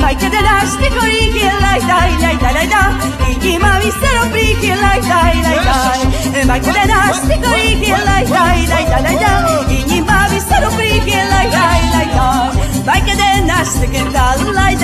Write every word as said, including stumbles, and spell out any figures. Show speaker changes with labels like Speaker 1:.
Speaker 1: Vai que de naste coriki lai dai lai dai lai dai Ingi ma vissero priki lai dai lai dai Vai que de naste coriki lai dai lai dai lai dai Ingi ma vissero priki lai dai lai dai Vai que de naste que tal lai